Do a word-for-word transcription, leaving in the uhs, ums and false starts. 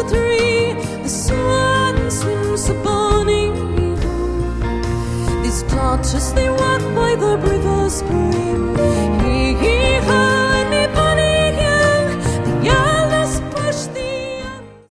tree, the sun swims upon it. These torches, they walk by the